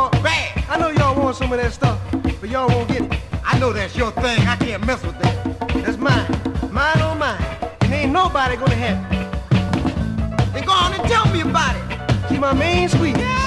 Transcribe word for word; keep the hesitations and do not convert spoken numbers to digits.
y'all bad. I know y'all want some of that stuff, but y'all won't get it. I know that's your thing. I can't mess with that. That's mine. Mine on mine. And ain't nobody gonna have it. Then go on and tell me about it. She's my main squeeze. Yeah.